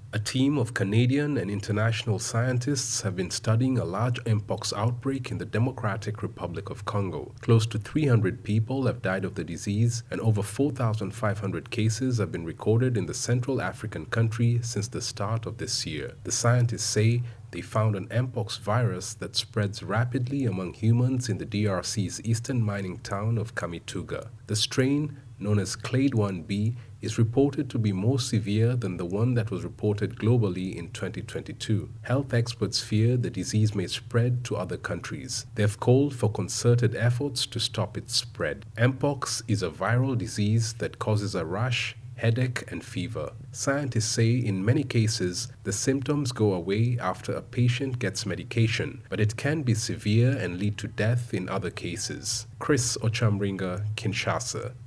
A team of Canadian and international scientists have been studying a large mpox outbreak in the Democratic Republic of Congo. Close to 300 people have died of the disease, and over 4,500 cases have been recorded in the Central African country since the start of this year. The scientists say they found an mpox virus that spreads rapidly among humans in the DRC's eastern mining town of Kamituga. The strain, known as Clade 1b, is reported to be more severe than the one that was reported globally in 2022. Health experts fear the disease may spread to other countries. They have called for concerted efforts to stop its spread. Mpox is a viral disease that causes a rash, headache, and fever. Scientists say in many cases, the symptoms go away after a patient gets medication, but it can be severe and lead to death in other cases. Chris Ochamringa, Kinshasa.